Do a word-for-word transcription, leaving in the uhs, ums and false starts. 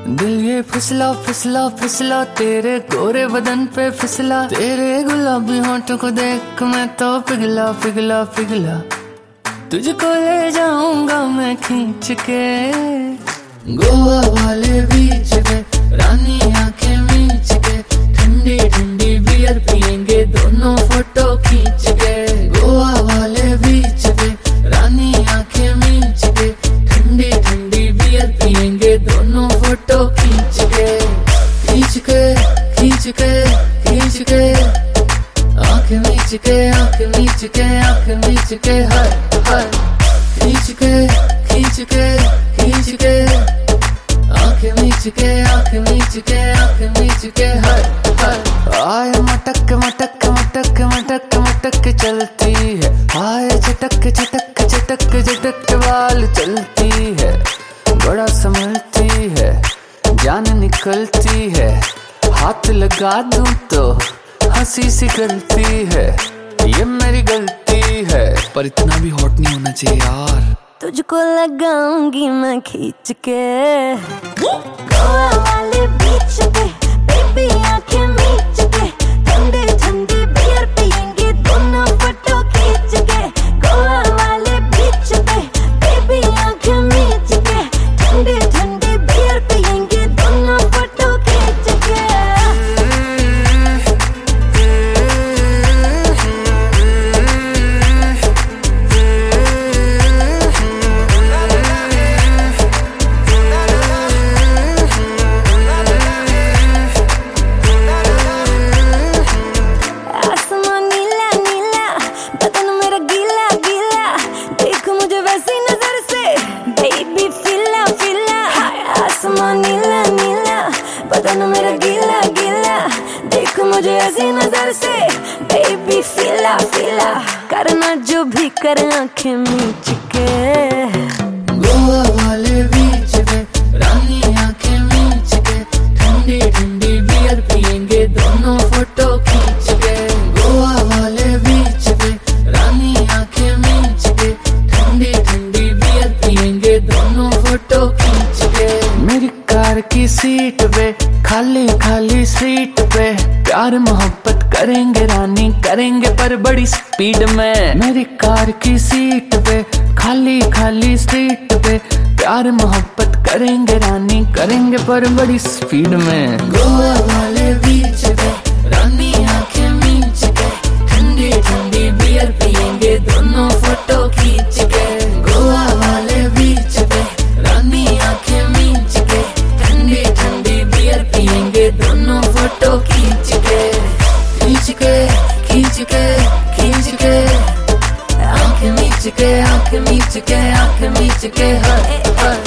दिल ये फिसला फिसला फिसला तेरे गोरे बदन पे फिसला, तेरे गुलाबी होंठों को देख मैं तो पिघला पिघला पिघला। तुझको ले जाऊंगा मैं खींच के गोवा वाले बीच पे, रानी आंखें मीच के, ठंडी ठंडी बियर पियेंगे दोनों फोटो खींच के। गोवा वाले बीच पे, रानी आंखें मीच के, ठंडी ठंडी बियर पियेंगे दोनों फोटो खींच के। खींच के खींच के खींच के आंखें मीच के, आंखें मीच के, आंखें मीच के, हाय हाय। खींच के खींच के खींच के आंखें मीच के, आंखें मीच के, आंखें मीच के, हाय हाय। आय मटक मटक मटक मटक मटक चलती है, आय चटक चटक चटक चटक बाल चलती है। बड़ा संभलती है, जान निकलती है, हाथ लगा दूं तो हंसी सी गलती है। ये मेरी गलती है, पर इतना भी हॉट नहीं होना चाहिए यार। तुझको लगाऊंगी मैं खींच के गोवा वाले बीच पे, बेबी आंखें मीच के, ठंडे ठंडे बियर पियेंगे दोनों फोटो खींच के। गोवा वाले बीच पे, बेबी आंखें मीच के, ठंडे ठंडे बियर पियेंगे दोनों फोटो खींच के। नीला नीला बदन मेरा गीला गीला, देख मुझे ऐसी नजर से बेबी फीला फीला। करना जो भी कर आंखें मीच के गोवा वाले बीच पे, रानी आंखें मीच के, ठंडी ठंडी बियर पियेंगे दोनों फोटो खींच के। गोवा वाले बीच पे, रानी आंखें मीच के, ठंडी ठंडी बियर पियेंगे दोनों फोटो खींच के। मेरी कार की सीट पे, खाली खाली सीट पे, प्यार मोहब्बत करेंगे रानी करेंगे पर बड़ी स्पीड में। मेरी कार की सीट पे, खाली खाली सीट पे, प्यार मोहब्बत करेंगे रानी करेंगे पर बड़ी स्पीड में। गोवा वाले बीच पे, रानी आंखें मीच के, ठंडी ठंडी बियर पियेंगे दोनों फोटो खींच के। गोवा वाले बीच पे, रानी आंखें मीच के, ठंडी ठंडी बियर पियेंगे दोनों फोटो खींच के। खींच के खींच के खींच के आंखें मीच के, आंखें मीच के, आंखें मीच के, हाय हाय।